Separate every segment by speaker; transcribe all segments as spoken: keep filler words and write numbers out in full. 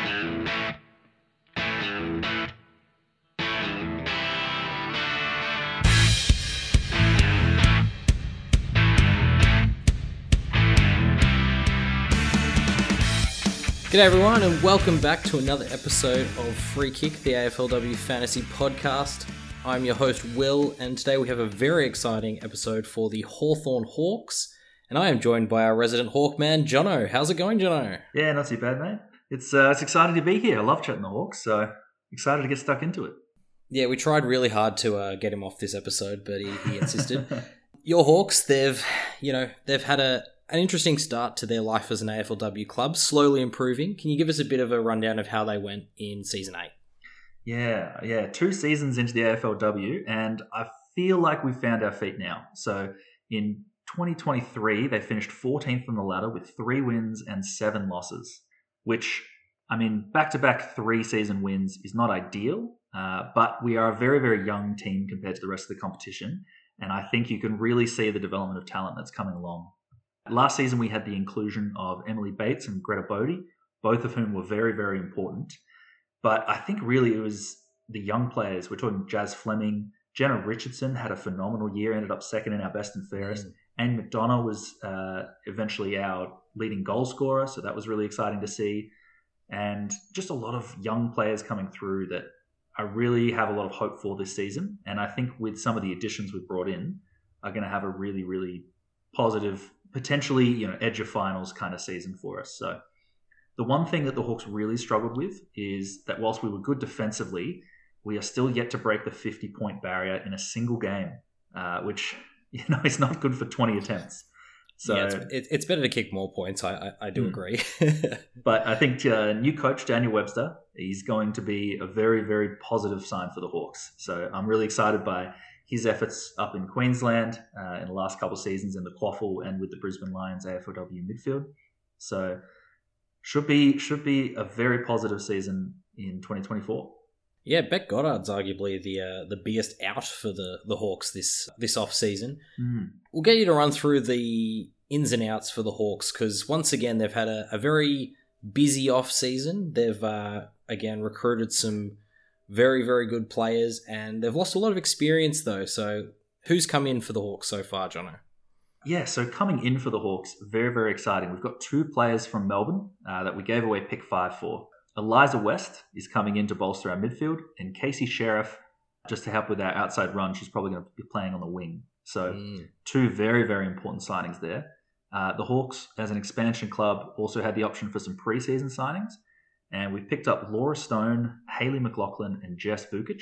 Speaker 1: G'day everyone and welcome back to another episode of Free Kick, the A F L W Fantasy Podcast. I'm your host Will, and today we have a very exciting episode for the Hawthorn Hawks, and I am joined by our resident Hawkman, Jono. How's it going, Jono?
Speaker 2: Yeah, not too bad, mate. It's uh, it's exciting to be here. I love chatting the Hawks, so excited to get stuck into it.
Speaker 1: Yeah, we tried really hard to uh, get him off this episode, but he, he insisted. Your Hawks, they've, you know, they've had a An interesting start to their life as an A F L W club, slowly improving. Can you give us a bit of a rundown of how they went in Season eight?
Speaker 2: Yeah, yeah. Two seasons into the A F L W, and I feel like we've found our feet now. So in twenty twenty-three, they finished fourteenth on the ladder with three wins and seven losses, which, I mean, back-to-back three-season wins is not ideal, uh, but we are a very, very young team compared to the rest of the competition, and I think you can really see the development of talent that's coming along. Last season, we had the inclusion of Emily Bates and Greta Bodie, both of whom were very, very important. But I think really it was the young players. We're talking Jazz Fleming. Jenna Richardson had a phenomenal year, ended up second in our best and fairest. Mm. Anne McDonough was uh, eventually our leading goal scorer, so that was really exciting to see. And just a lot of young players coming through that I really have a lot of hope for this season. And I think with some of the additions we've brought in, are going to have a really, really positive, potentially, you know, edge of finals kind of season for us. So the one thing that the Hawks really struggled with is that whilst we were good defensively, we are still yet to break the fifty-point barrier in a single game, uh, which, you know, is not good for twenty attempts. So
Speaker 1: yeah, it's, it's better to kick more points. I I, I do hmm. agree.
Speaker 2: But I think uh, new coach Daniel Webster, he's going to be a very, very positive sign for the Hawks. So I'm really excited by his efforts up in Queensland uh, in the last couple of seasons in the Quaffle and with the Brisbane Lions A F L W midfield. So should be should be a very positive season in twenty twenty-four.
Speaker 1: Yeah, Beck Goddard's arguably the uh, the biggest out for the, the Hawks this this off season.
Speaker 2: Mm.
Speaker 1: We'll get you to run through the ins and outs for the Hawks because once again they've had a, a very busy off season. They've uh, again recruited some very, very good players, and they've lost a lot of experience, though. So who's come in for the Hawks so far, Jono?
Speaker 2: Yeah, so coming in for the Hawks, very, very exciting. We've got two players from Melbourne uh, that we gave away pick five for. Eliza West is coming in to bolster our midfield, and Casey Sheriff, just to help with our outside run, she's probably going to be playing on the wing. So mm. two very, very important signings there. Uh, the Hawks, as an expansion club, also had the option for some preseason signings. And we picked up Laura Stone, Hayley McLaughlin, and Jess Vukic.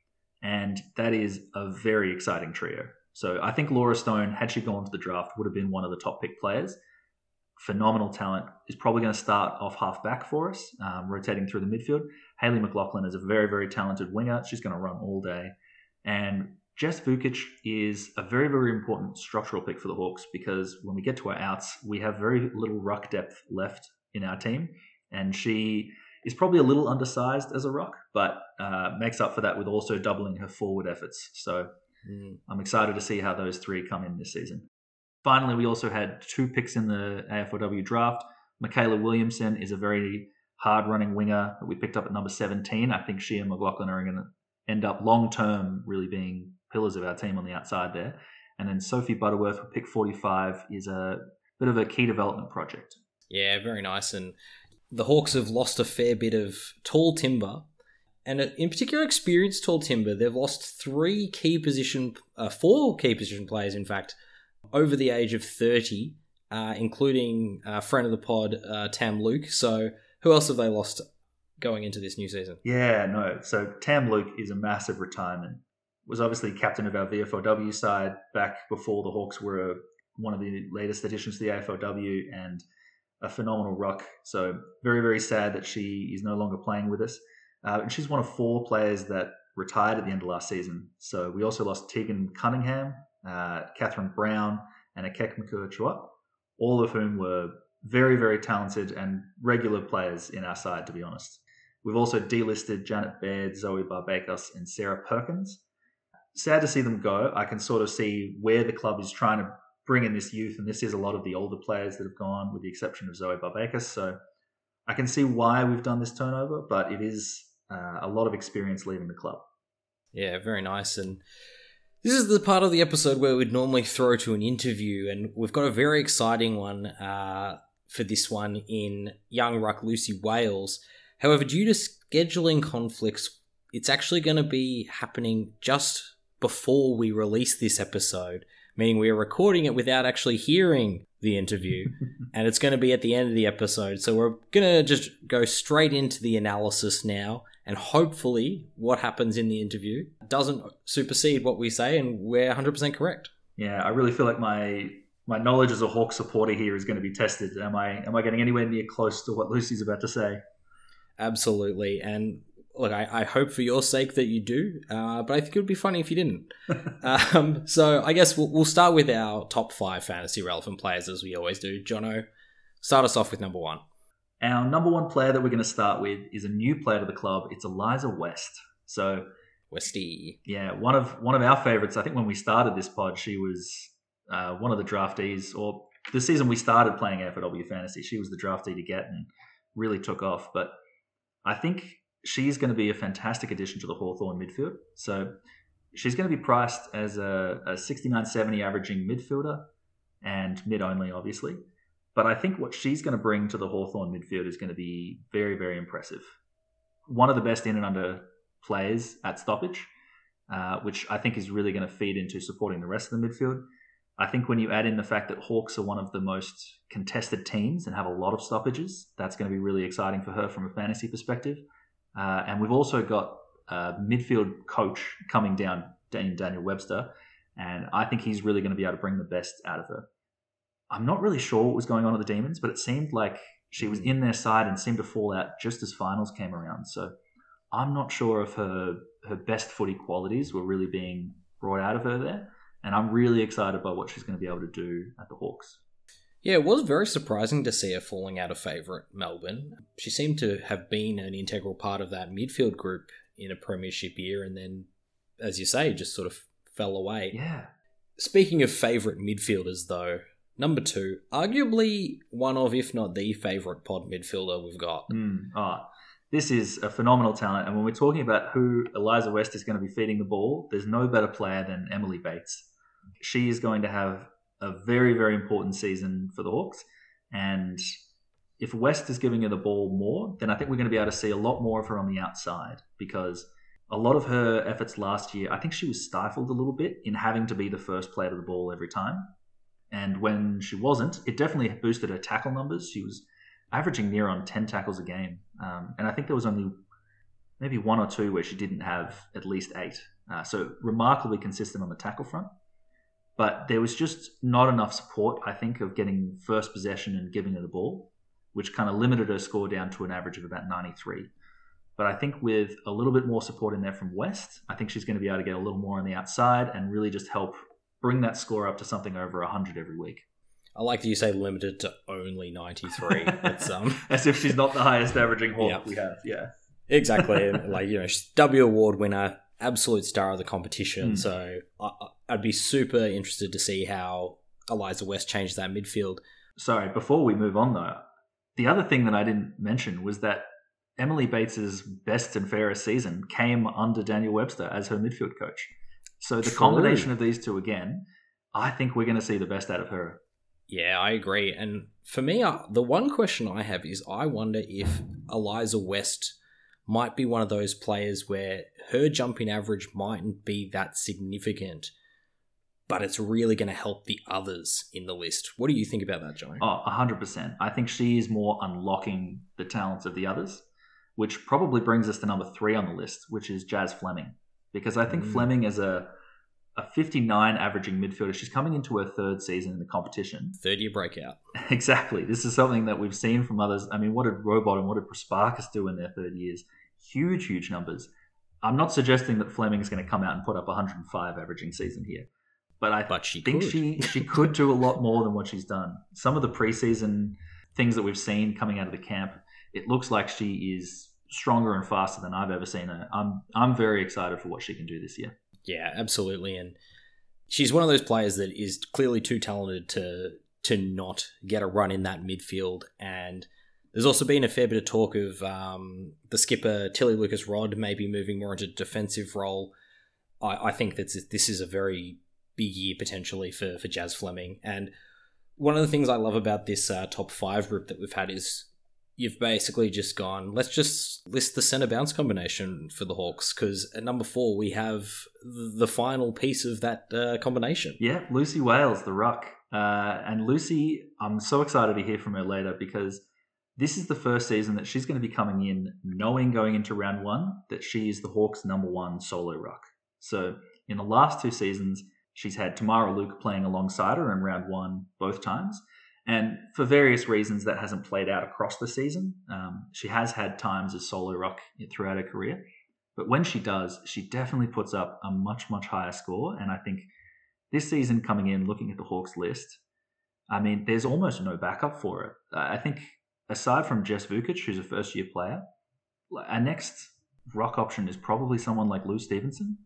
Speaker 2: And that is a very exciting trio. So I think Laura Stone, had she gone to the draft, would have been one of the top pick players. Phenomenal talent. Is probably going to start off half back for us, um, rotating through the midfield. Hayley McLaughlin is a very, very talented winger. She's going to run all day. And Jess Vukic is a very, very important structural pick for the Hawks because when we get to our outs, we have very little ruck depth left in our team. And she is probably a little undersized as a ruck, but uh, makes up for that with also doubling her forward efforts. So mm. I'm excited to see how those three come in this season. Finally, we also had two picks in the A F L W draft. Michaela Williamson is a very hard-running winger that we picked up at number seventeen. I think she and McLaughlin are going to end up long-term really being pillars of our team on the outside there. And then Sophie Butterworth with pick forty-five is a bit of a key development project.
Speaker 1: Yeah, very nice. And the Hawks have lost a fair bit of tall timber, and in particular experienced tall timber. They've lost three key position, uh, four key position players, in fact, over the age of thirty, uh, including uh, friend of the pod, uh, Tam Luke. So who else have they lost going into this new season?
Speaker 2: Yeah, no. So Tam Luke is a massive retirement. Was obviously captain of our V F L W side back before the Hawks were a, one of the latest additions to the A F L W, and a phenomenal ruck. So very, very sad that she is no longer playing with us. Uh, and she's one of four players that retired at the end of last season. So we also lost Tegan Cunningham, uh, Catherine Brown, and Akek Makua-Chua, all of whom were very, very talented and regular players in our side, to be honest. We've also delisted Janet Baird, Zoe Barbakos, and Sarah Perkins. Sad to see them go. I can sort of see where the club is trying to bring in this youth, and this is a lot of the older players that have gone, with the exception of Zoe Barbakos. So I can see why we've done this turnover, but it is uh, a lot of experience leaving the club.
Speaker 1: Yeah, very nice. And this is the part of the episode where we'd normally throw to an interview, and we've got a very exciting one uh, for this one in young ruck Lucy Wales. However, due to scheduling conflicts, it's actually going to be happening just before we release this episode, meaning we are recording it without actually hearing the interview, and it's going to be at the end of the episode. So we're going to just go straight into the analysis now, and hopefully what happens in the interview doesn't supersede what we say, and we're one hundred percent correct.
Speaker 2: Yeah, I really feel like my my knowledge as a Hawk supporter here is going to be tested. Am I am I getting anywhere near close to what Lucy's about to say?
Speaker 1: Absolutely. And look, I, I hope for your sake that you do, uh, but I think it would be funny if you didn't. um, so I guess we'll, we'll start with our top five fantasy relevant players, as we always do. Jono, start us off with number one.
Speaker 2: Our number one player that we're going to start with is a new player to the club. It's Eliza West. So,
Speaker 1: Westy.
Speaker 2: Yeah, one of one of our favourites. I think when we started this pod, she was uh, one of the draftees, or the season we started playing F L W Fantasy, she was the draftee to get and really took off. But I think she's going to be a fantastic addition to the Hawthorn midfield. So she's going to be priced as a, a sixty-nine seventy averaging midfielder and mid only, obviously. But I think what she's going to bring to the Hawthorn midfield is going to be very, very impressive. One of the best in and under players at stoppage, uh, which I think is really going to feed into supporting the rest of the midfield. I think when you add in the fact that Hawks are one of the most contested teams and have a lot of stoppages, that's going to be really exciting for her from a fantasy perspective. Uh, and we've also got a midfield coach coming down in Daniel Webster, and I think he's really going to be able to bring the best out of her. I'm not really sure what was going on at the Demons, but it seemed like she was in their side and seemed to fall out just as finals came around. So I'm not sure if her her best footy qualities were really being brought out of her there, and I'm really excited by what she's going to be able to do at the Hawks.
Speaker 1: Yeah, it was very surprising to see her falling out of favourite Melbourne. She seemed to have been an integral part of that midfield group in a premiership year, and then, as you say, just sort of fell away.
Speaker 2: Yeah.
Speaker 1: Speaking of favourite midfielders, though, number two, arguably one of, if not the favourite pod midfielder we've got.
Speaker 2: Mm. Oh, this is a phenomenal talent, and when we're talking about who Eliza West is going to be feeding the ball, there's no better player than Emily Bates. She is going to have a very, very important season for the Hawks. And if West is giving her the ball more, then I think we're going to be able to see a lot more of her on the outside, because a lot of her efforts last year, I think she was stifled a little bit in having to be the first player to the ball every time. And when she wasn't, it definitely boosted her tackle numbers. She was averaging near on ten tackles a game. Um, and I think there was only maybe one or two where she didn't have at least eight. Uh, so remarkably consistent on the tackle front. But there was just not enough support, I think, of getting first possession and giving her the ball, which kind of limited her score down to an average of about ninety-three. But I think with a little bit more support in there from West, I think she's going to be able to get a little more on the outside and really just help bring that score up to something over one hundred every week.
Speaker 1: I like that you say limited to only ninety-three. It's, um...
Speaker 2: As if she's not the highest averaging Hawk
Speaker 1: Yep.
Speaker 2: we have, yeah.
Speaker 1: Exactly. Like, you know, she's W Award winner, absolute star of the competition.
Speaker 2: Mm.
Speaker 1: So I, I'd be super interested to see how Eliza West changed that midfield.
Speaker 2: Sorry, before we move on though, the other thing that I didn't mention was that Emily Bates's best and fairest season came under Daniel Webster as her midfield coach. So the
Speaker 1: True.
Speaker 2: combination of these two again, I think we're going to see the best out of her.
Speaker 1: Yeah, I agree. And for me, uh, the one question I have is I wonder if Eliza West might be one of those players where her jumping average mightn't be that significant, but it's really going to help the others in the list. What do you think about that, Johnny?
Speaker 2: Oh, one hundred percent. I think she is more unlocking the talents of the others, which probably brings us to number three on the list, which is Jazz Fleming. Because I think mm. Fleming is a, a fifty-nine averaging midfielder. She's coming into her third season in the competition.
Speaker 1: Third year breakout.
Speaker 2: Exactly. This is something that we've seen from others. I mean, what did Robot and what did Prasparkas do in their third years? Huge, huge numbers. I'm not suggesting that Fleming is going to come out and put up one hundred five averaging season here. But I
Speaker 1: but she
Speaker 2: think
Speaker 1: could.
Speaker 2: she, she could do a lot more than what she's done. Some of the preseason things that we've seen coming out of the camp, it looks like she is stronger and faster than I've ever seen her. I'm I'm very excited for what she can do this year.
Speaker 1: Yeah, absolutely. And she's one of those players that is clearly too talented to to not get a run in that midfield. And There's also been a fair bit of talk of um, the skipper, Tilly Lucas-Rod, maybe moving more into a defensive role. I, I think that this is a very big year potentially for, for Jazz Fleming. And one of the things I love about this uh, top five group that we've had is you've basically just gone, let's just list the centre bounce combination for the Hawks, because at number four, we have the final piece of that uh, combination.
Speaker 2: Yeah, Lucy Wales, the ruck. Uh, and Lucy, I'm so excited to hear from her later, because this is the first season that she's going to be coming in knowing going into round one that she is the Hawks' number one solo ruck. So in the last two seasons, she's had Tamara Luke playing alongside her in round one both times. And for various reasons, that hasn't played out across the season. Um, she has had times as solo ruck throughout her career. But when she does, she definitely puts up a much, much higher score. And I think this season coming in, looking at the Hawks list, I mean, there's almost no backup for it. I think aside from Jess Vukic, who's a first-year player, our next ruck option is probably someone like Lou Stevenson.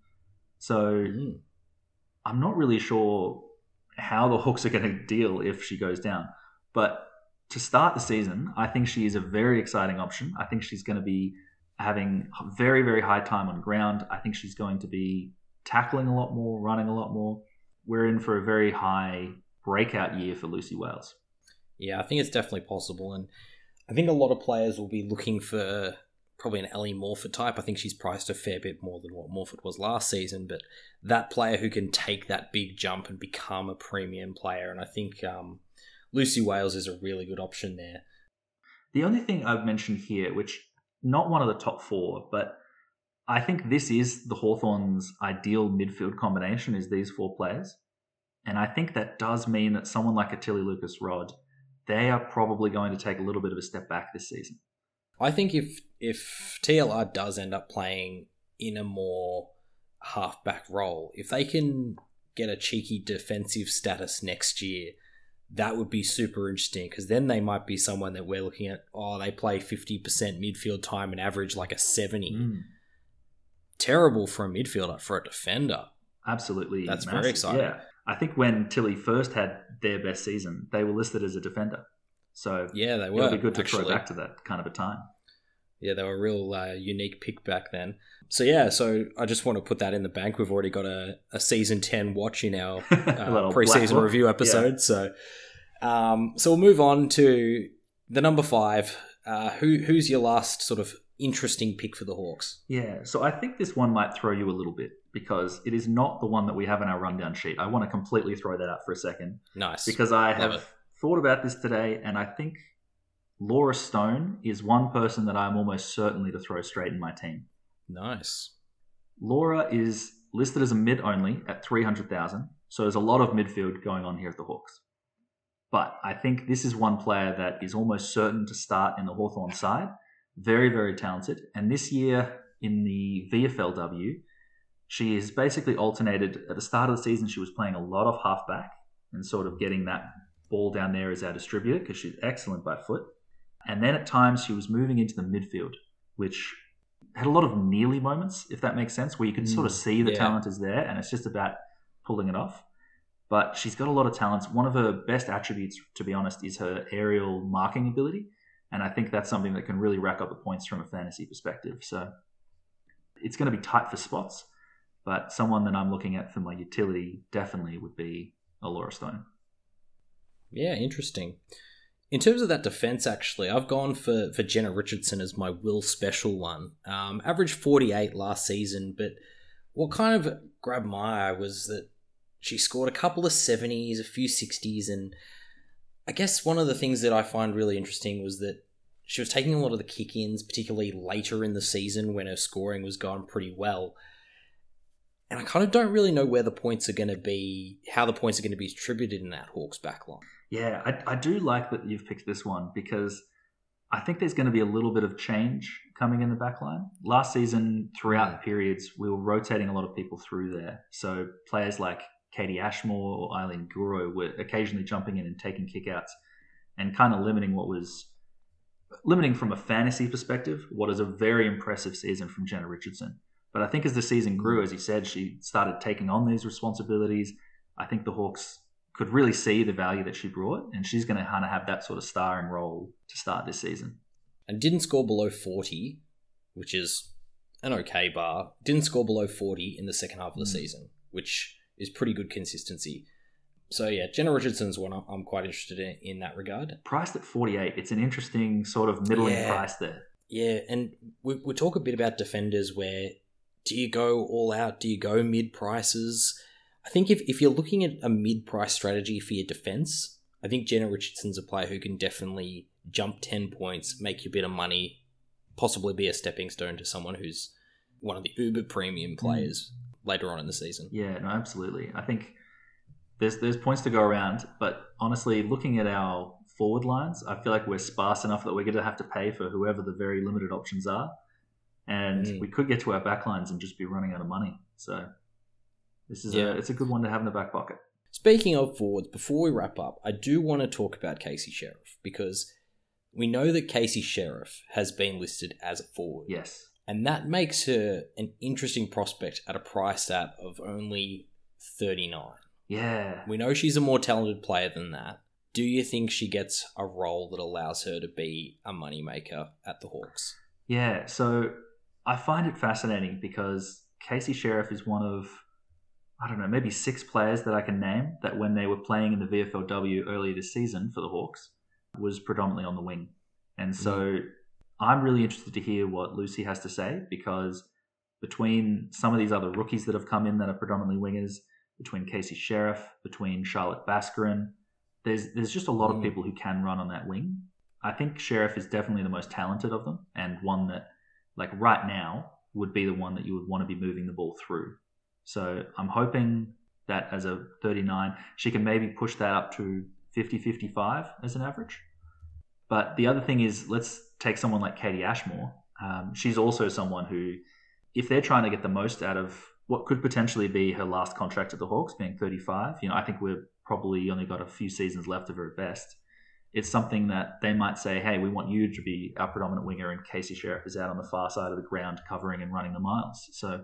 Speaker 2: So mm. I'm not really sure how the Hawks are going to deal if she goes down. But to start the season, I think she is a very exciting option. I think she's going to be having very, very high time on ground. I think she's going to be tackling a lot more, running a lot more. We're in for a very high breakout year for Lucy Wales.
Speaker 1: Yeah, I think it's definitely possible. And I think a lot of players will be looking for probably an Ellie Morford type. I think she's priced a fair bit more than what Morford was last season, but that player who can take that big jump and become a premium player. And I think um, Lucy Wales is a really good option there.
Speaker 2: The only thing I've mentioned here, which not one of the top four, but I think this is the Hawthorns' ideal midfield combination, is these four players. And I think that does mean that someone like a Tilly Lucas-Rod, they are probably going to take a little bit of a step back this season.
Speaker 1: I think if if T L R does end up playing in a more halfback role, if they can get a cheeky defensive status next year, that would be super interesting, because then they might be someone that we're looking at, oh, they play fifty percent midfield time and average like a seventy. Mm. Terrible for a midfielder, for a defender.
Speaker 2: Absolutely.
Speaker 1: That's
Speaker 2: massive.
Speaker 1: Very exciting.
Speaker 2: Yeah. I think when Tilly first had their best season, they were listed as a defender. So
Speaker 1: yeah, they were.
Speaker 2: It'll be good to
Speaker 1: actually.
Speaker 2: throw back to that kind of a time.
Speaker 1: Yeah, they were a real uh, unique pick back then. So yeah, so I just want to put that in the bank. We've already got a, a season ten watch in our uh, pre-season review episode. Yeah. So, um, so we'll move on to the number five. Uh, who who's your last sort of interesting pick for the Hawks?
Speaker 2: Yeah, so I think this one might throw you a little bit, because it is not the one that we have in our rundown sheet. I want to completely throw that out for a second.
Speaker 1: Nice.
Speaker 2: Because I Love have it. thought about this today, and I think Laura Stone is one person that I'm almost certainly to throw straight in my team.
Speaker 1: Nice.
Speaker 2: Laura is listed as a mid only at three hundred thousand, so there's a lot of midfield going on here at the Hawks. But I think this is one player that is almost certain to start in the Hawthorn side. Very, very talented. And this year in the V F L W, she has basically alternated. At the start of the season, she was playing a lot of halfback and sort of getting that ball down there as our distributor, because she's excellent by foot. And then at times she was moving into the midfield, which had a lot of nearly moments, if that makes sense, where you can mm, sort of see the yeah. talent is there and it's just about pulling it off. But she's got a lot of talents. One of her best attributes, to be honest, is her aerial marking ability. And I think that's something that can really rack up the points from a fantasy perspective. So it's going to be tight for spots, but someone that I'm looking at for my utility definitely would be a Laura Stone.
Speaker 1: Yeah, interesting. In terms of that defense, actually, I've gone for, for Jenna Richardson as my Will Special one. Um, averaged forty-eight last season, but what kind of grabbed my eye was that she scored a couple of seventies, a few sixties, and I guess one of the things that I find really interesting was that she was taking a lot of the kick-ins, particularly later in the season when her scoring was going pretty well. And I kind of don't really know where the points are going to be, how the points are going to be distributed in that Hawks backline.
Speaker 2: Yeah, I, I do like that you've picked this one, because I think there's going to be a little bit of change coming in the backline. Last season, throughout the periods, we were rotating a lot of people through there. So players like Katie Ashmore or Eileen Guro were occasionally jumping in and taking kickouts and kind of limiting what was limiting from a fantasy perspective what is a very impressive season from Jenna Richardson. But I think as the season grew, as you said, she started taking on these responsibilities. I think the Hawks could really see the value that she brought, and she's going to kind of have that sort of starring role to start this season.
Speaker 1: And didn't score below forty, which is an okay bar. Didn't score below forty in the second half of the mm. season, which is pretty good consistency. So yeah, Jenna Richardson's one I'm quite interested in in that regard.
Speaker 2: Priced at forty-eight, it's an interesting sort of middling
Speaker 1: yeah.
Speaker 2: price there.
Speaker 1: Yeah, and we we talk a bit about defenders where do you go all out? Do you go mid prices? I think if, if you're looking at a mid price strategy for your defense, I think Jenna Richardson's a player who can definitely jump ten points, make you a bit of money, possibly be a stepping stone to someone who's one of the uber premium players mm. later on in the season.
Speaker 2: Yeah, no, absolutely. I think there's there's points to go around, but honestly, looking at our forward lines, I feel like we're sparse enough that we're going to have to pay for whoever the very limited options are. And mm. we could get to our backlines and just be running out of money. So this is yeah. a it's a good one to have in the back pocket.
Speaker 1: Speaking of forwards, before we wrap up, I do want to talk about Casey Sherriff because we know that Casey Sherriff has been listed as a forward.
Speaker 2: Yes.
Speaker 1: And that makes her an interesting prospect at a price tag of only thirty-nine.
Speaker 2: Yeah.
Speaker 1: We know she's a more talented player than that. Do you think she gets a role that allows her to be a moneymaker at the Hawks?
Speaker 2: Yeah, so I find it fascinating because Casey Sherriff is one of, I don't know, maybe six players that I can name that when they were playing in the V F L W earlier this season for the Hawks was predominantly on the wing. And so mm. I'm really interested to hear what Lucy has to say because between some of these other rookies that have come in that are predominantly wingers, between Casey Sherriff, between Charlotte Baskarin, there's there's just a lot mm. of people who can run on that wing. I think Sherriff is definitely the most talented of them and one that, like right now, would be the one that you would want to be moving the ball through. So I'm hoping that as a thirty-nine, she can maybe push that up to fifty, fifty-five as an average. But the other thing is, let's take someone like Katie Ashmore. Um, she's also someone who, if they're trying to get the most out of what could potentially be her last contract at the Hawks, being thirty-five, you know, I think we've probably only got a few seasons left of her at best. It's something that they might say, hey, we want you to be our predominant winger and Casey Sherriff is out on the far side of the ground covering and running the miles. So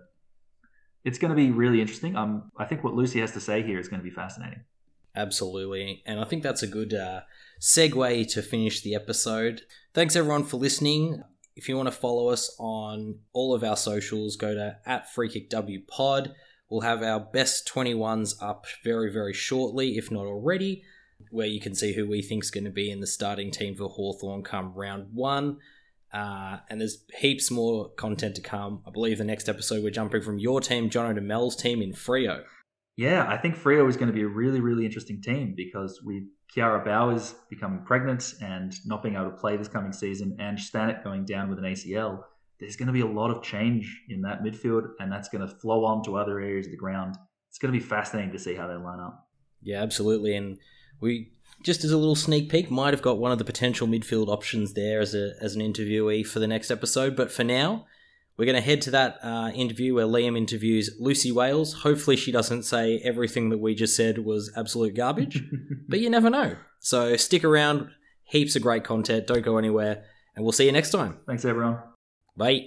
Speaker 2: it's going to be really interesting. Um, I think what Lucy has to say here is going to be fascinating.
Speaker 1: Absolutely. And I think that's a good uh, segue to finish the episode. Thanks everyone for listening. If you want to follow us on all of our socials, go to at FreeKickWPod. We'll have our best twenty-ones up very, very shortly, if not already, where you can see who we think is going to be in the starting team for Hawthorn come round one. Uh, and there's heaps more content to come. I believe the next episode we're jumping from your team, Jono, to Mel's team in Freo.
Speaker 2: Yeah, I think Freo is going to be a really, really interesting team because with Kiara Bowers becoming pregnant and not being able to play this coming season and Stanek going down with an A C L, there's going to be a lot of change in that midfield and that's going to flow on to other areas of the ground. It's going to be fascinating to see how they line up.
Speaker 1: Yeah, absolutely. And we, just as a little sneak peek, might have got one of the potential midfield options there as a as an interviewee for the next episode. But for now, we're going to head to that uh, interview where Liam interviews Lucy Wales. Hopefully she doesn't say everything that we just said was absolute garbage, but you never know. So stick around. Heaps of great content. Don't go anywhere. And we'll see you next time.
Speaker 2: Thanks, everyone.
Speaker 1: Bye.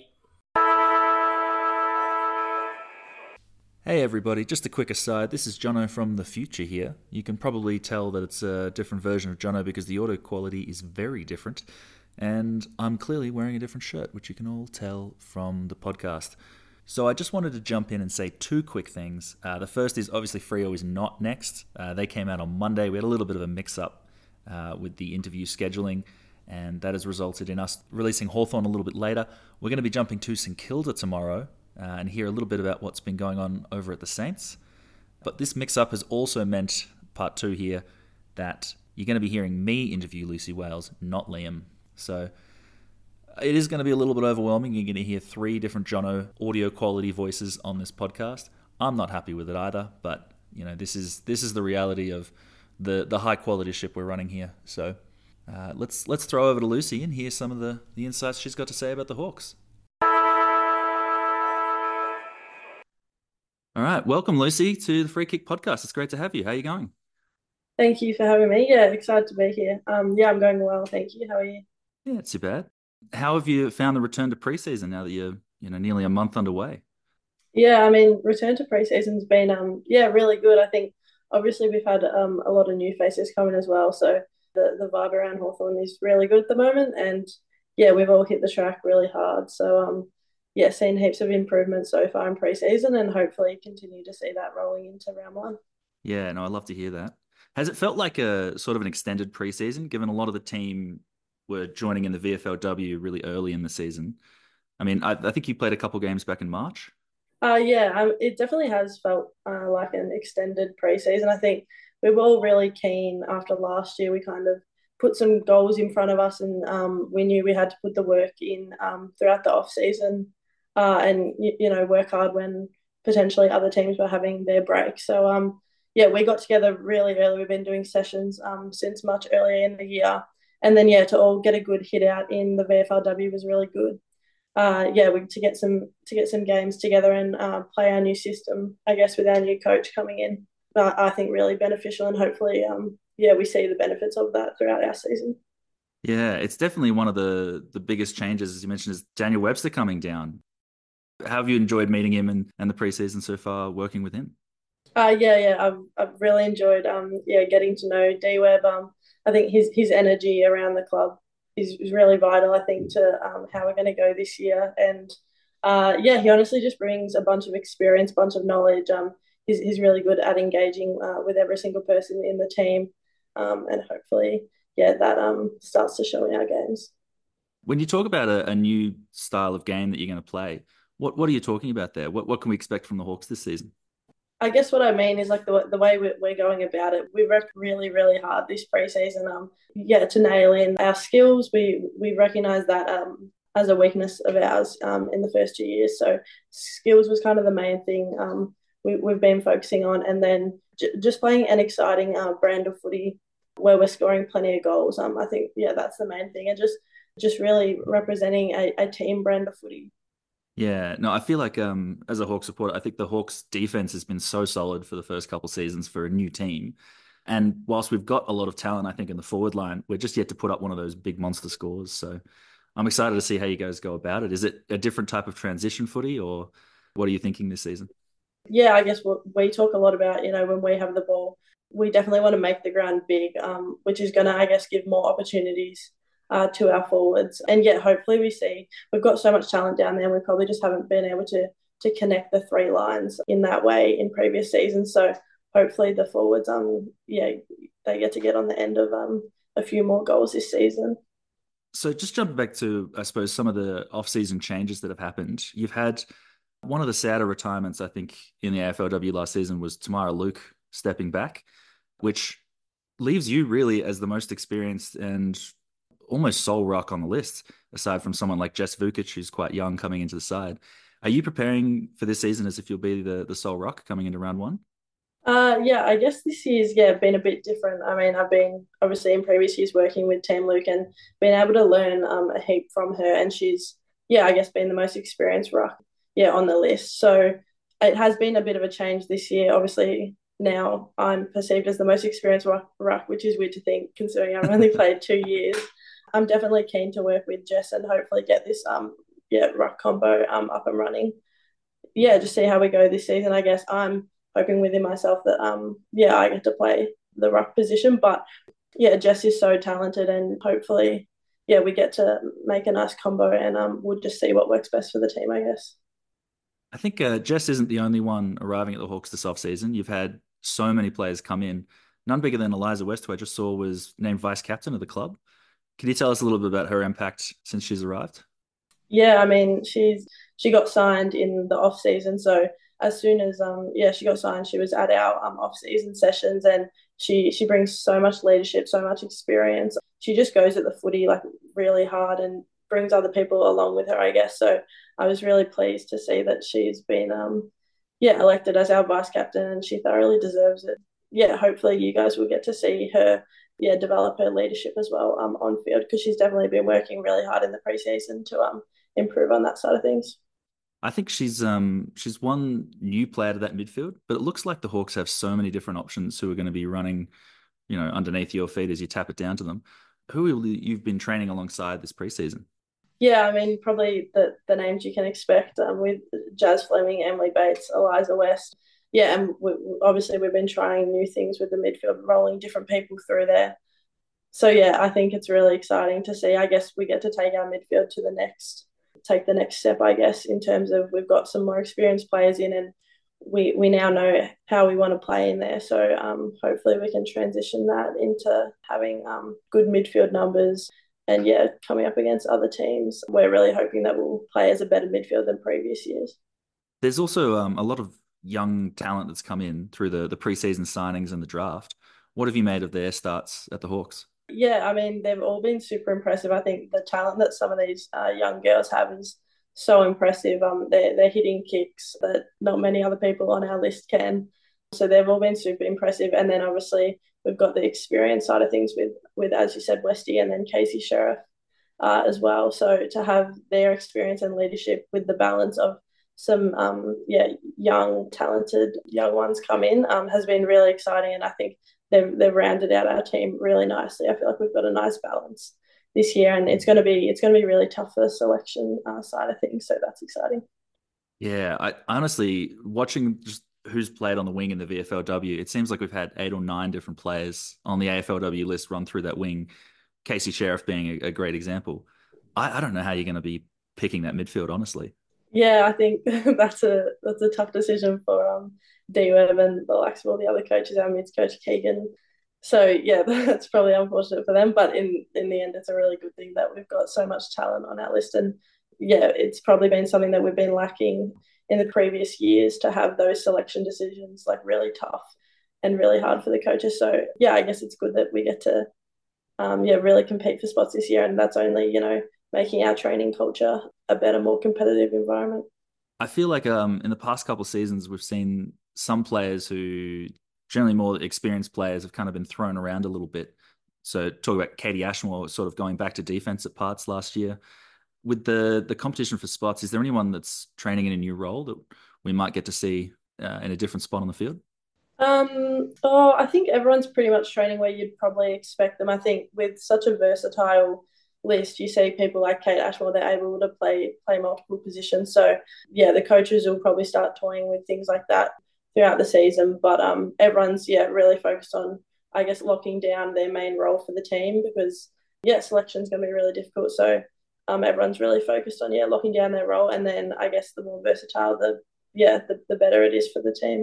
Speaker 3: Hey everybody, just a quick aside, this is Jono from the future here. You can probably tell that it's a different version of Jono because the audio quality is very different. And I'm clearly wearing a different shirt, which you can all tell from the podcast. So I just wanted to jump in and say two quick things. Uh, the first is obviously Freo is not next. Uh, they came out on Monday. We had a little bit of a mix-up uh, with the interview scheduling, and that has resulted in us releasing Hawthorn a little bit later. We're going to be jumping to St Kilda tomorrow uh, and hear a little bit about what's been going on over at the Saints. But this mix-up has also meant, part two here, that you're going to be hearing me interview Lucy Wales, not Liam. So it is going to be a little bit overwhelming. You're going to hear three different Jono audio quality voices on this podcast. I'm not happy with it either, but you know this is this is the reality of the the high quality ship we're running here. So uh, let's let's throw over to Lucy and hear some of the the insights she's got to say about the Hawks. All right, welcome Lucy to the Free Kick Podcast. It's great to have you. How are you going?
Speaker 4: Thank you for having me. Yeah, excited to be here. Um, yeah, I'm going well. Thank you. How are you?
Speaker 3: Yeah, not too bad. How have you found the return to preseason now that you're, you know, nearly a month underway?
Speaker 4: Yeah, I mean, return to preseason's been, um, yeah, really good. I think obviously we've had um, a lot of new faces coming as well. So the, the vibe around Hawthorn is really good at the moment. And yeah, we've all hit the track really hard. So um, yeah, seen heaps of improvements so far in pre-season and hopefully continue to see that rolling into round one.
Speaker 3: Yeah, no, I love to hear that. Has it felt like a sort of an extended preseason, given a lot of the team were joining in the V F L W really early in the season? I mean, I, I think you played a couple games back in March.
Speaker 4: Uh, yeah, um, it definitely has felt uh, like an extended preseason. I think we were all really keen after last year. We kind of put some goals in front of us, and um, we knew we had to put the work in um, throughout the off season, uh, and you, you know work hard when potentially other teams were having their break. So um, yeah, we got together really early. We've been doing sessions um, since much earlier in the year, and then yeah, to all get a good hit out in the V F L W was really good. Uh, yeah, we to get some to get some games together and uh, play our new system. I guess with our new coach coming in, uh, I think really beneficial, and hopefully, um, yeah, we see the benefits of that throughout our season.
Speaker 3: Yeah, it's definitely one of the the biggest changes, as you mentioned, is Daniel Webster coming down. How have you enjoyed meeting him and, and the preseason so far, working with him?
Speaker 4: Uh, yeah, yeah, I've I've really enjoyed um yeah getting to know D Web. Um, I think his his energy around the club is, is really vital. I think to um how we're going to go this year, and uh yeah, he honestly just brings a bunch of experience, bunch of knowledge. Um, he's he's really good at engaging uh, with every single person in the team, um, and hopefully yeah that um starts to show in our games.
Speaker 3: When you talk about a, a new style of game that you're going to play, what what are you talking about there? What what can we expect from the Hawks this season?
Speaker 4: I guess what I mean is like the the way we're, we're going about it. We worked really, really hard this preseason. Um, yeah, to nail in our skills. We we recognise that um as a weakness of ours um in the first two years. So skills was kind of the main thing um we we've been focusing on, and then j- just playing an exciting uh, brand of footy where we're scoring plenty of goals. Um, I think yeah, that's the main thing, and just just really representing a, a team brand of footy.
Speaker 3: Yeah, no, I feel like um, as a Hawks supporter, I think the Hawks defense has been so solid for the first couple seasons for a new team. And whilst we've got a lot of talent, I think in the forward line, we're just yet to put up one of those big monster scores. So I'm excited to see how you guys go about it. Is it a different type of transition footy, or what are you thinking this season?
Speaker 4: Yeah, I guess what we talk a lot about, you know, when we have the ball, we definitely want to make the ground big, um, which is going to, I guess, give more opportunities uh, to our forwards. And yet, hopefully, we see we've got so much talent down there, and we probably just haven't been able to to connect the three lines in that way in previous seasons. So hopefully, the forwards, um, yeah, they get to get on the end of um a few more goals this season.
Speaker 3: So just jumping back to, I suppose, some of the off-season changes that have happened. You've had one of the sadder retirements, I think, in the A F L W last season was Tamara Luke stepping back, which leaves you really as the most experienced and almost sole rock on the list, aside from someone like Jess Vukic, who's quite young coming into the side. Are you preparing for this season as if you'll be the, the sole rock coming into round one?
Speaker 4: Uh, yeah, I guess this year's yeah been a bit different. I mean, I've been obviously in previous years working with Team Luke and been able to learn um a heap from her, and she's yeah I guess been the most experienced ruck yeah on the list. So it has been a bit of a change this year. Obviously now I'm perceived as the most experienced ruck, ruck which is weird to think considering I've only played two years. I'm definitely keen to work with Jess and hopefully get this um yeah ruck combo um up and running. Yeah, just see how we go this season. I guess I'm hoping within myself that um yeah I get to play the ruck position, but yeah, Jess is so talented, and hopefully yeah we get to make a nice combo, and um we'll just see what works best for the team, I guess.
Speaker 3: I think uh, Jess isn't the only one arriving at the Hawks this offseason. You've had so many players come in, none bigger than Eliza West, who I just saw was named vice captain of the club. Can you tell us a little bit about her impact since she's arrived?
Speaker 4: Yeah, I mean, she's she got signed in the off season, so as soon as um yeah she got signed, she was at our um off season sessions, and she she brings so much leadership, so much experience. She just goes at the footy like really hard and brings other people along with her, I guess. So I was really pleased to see that she's been um yeah elected as our vice captain, and she thoroughly deserves it. Yeah, hopefully you guys will get to see her yeah develop her leadership as well um on field, because she's definitely been working really hard in the preseason to um improve on that side of things.
Speaker 3: I think she's um she's one new player to that midfield, but it looks like the Hawks have so many different options who are going to be running, you know, underneath your feet as you tap it down to them. Who will you- you've been training alongside this preseason?
Speaker 4: Yeah, I mean, probably the, the names you can expect um, with Jazz Fleming, Emily Bates, Eliza West. yeah, and we, obviously we've been trying new things with the midfield, rolling different people through there. So yeah, I think it's really exciting to see. I guess we get to take our midfield to the next, take the next step. I guess in terms of we've got some more experienced players in, and we we now know how we want to play in there. So um, hopefully we can transition that into having um, good midfield numbers. And yeah, coming up against other teams, we're really hoping that we'll play as a better midfield than previous years.
Speaker 3: There's also um, a lot of young talent that's come in through the the preseason signings and the draft. What have you made of their starts at the Hawks?
Speaker 4: Yeah, I mean, they've all been super impressive. I think the talent that some of these uh, young girls have is so impressive. Um, they're, they're hitting kicks that not many other people on our list can. So they've all been super impressive. And then obviously we've got the experience side of things with, with as you said, Westy and then Casey Sheriff uh, as well. So to have their experience and leadership with the balance of some um, yeah young, talented young ones come in um, has been really exciting. And I think they've they've rounded out our team really nicely. I feel like we've got a nice balance this year, and it's going to be it's going to be really tough for the selection uh, side of things. So that's exciting.
Speaker 3: Yeah, I honestly watching just who's played on the wing in the V F L W. It seems like we've had eight or nine different players on the A F L W list run through that wing. Casey Sheriff being a, a great example. I, I don't know how you're going to be picking that midfield, honestly.
Speaker 4: Yeah, I think that's a that's a tough decision for um D Web and the likes of all the other coaches, our mids coach Keegan. So yeah, that's probably unfortunate for them. But in in the end, it's a really good thing that we've got so much talent on our list. And yeah, it's probably been something that we've been lacking in the previous years, to have those selection decisions like really tough and really hard for the coaches. So yeah, I guess it's good that we get to um yeah really compete for spots this year, and that's only you know making our training culture a better, more competitive environment.
Speaker 3: I feel like um, in the past couple of seasons, we've seen some players who, generally more experienced players, have kind of been thrown around a little bit. So talk about Katie Ashmore sort of going back to defense at parts last year. With the the competition for spots, is there anyone that's training in a new role that we might get to see uh, in a different spot on the field?
Speaker 4: Um, oh, I think everyone's pretty much training where you'd probably expect them. I think with such a versatile list, you see people like Kate Ashmore, they're able to play play multiple positions. So yeah, the coaches will probably start toying with things like that throughout the season. But um, everyone's yeah really focused on, I guess, locking down their main role for the team, because yeah, selection's going to be really difficult. So um, everyone's really focused on yeah locking down their role, and then I guess the more versatile, the yeah the, the better it is for the team.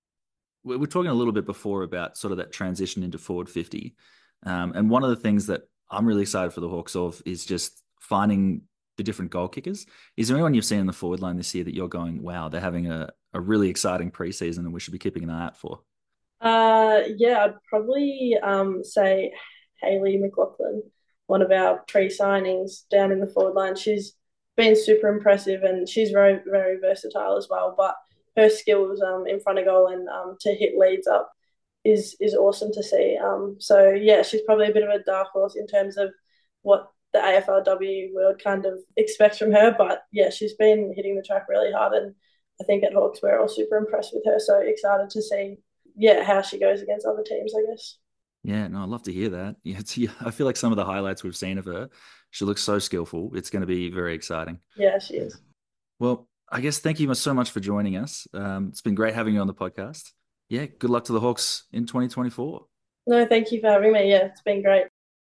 Speaker 3: We were talking a little bit before about sort of that transition into forward fifty. Um, and one of the things that I'm really excited for the Hawks of is just finding the different goal kickers. Is there anyone you've seen in the forward line this year that you're going, wow, they're having a, a really exciting preseason and we should be keeping an eye out for?
Speaker 4: Uh, yeah, I'd probably um, say Hayley McLaughlin, one of our pre-signings down in the forward line. She's been super impressive, and she's very, very versatile as well. But her skills um, in front of goal and um, to hit leads up is is awesome to see. Um, so yeah, she's probably a bit of a dark horse in terms of what the A F L W world kind of expects from her. But yeah, she's been hitting the track really hard, and I think at Hawks we're all super impressed with her. So excited to see yeah how she goes against other teams, I guess.
Speaker 3: Yeah, no, I'd love to hear that. Yeah, it's, yeah, I feel like some of the highlights we've seen of her, she looks so skillful. It's going to be very exciting.
Speaker 4: Yeah, she is.
Speaker 3: Well, I guess thank you so much for joining us. Um, it's been great having you on the podcast. Yeah, good luck to the Hawks in twenty twenty-four.
Speaker 4: No, thank you for having me. Yeah, it's been great.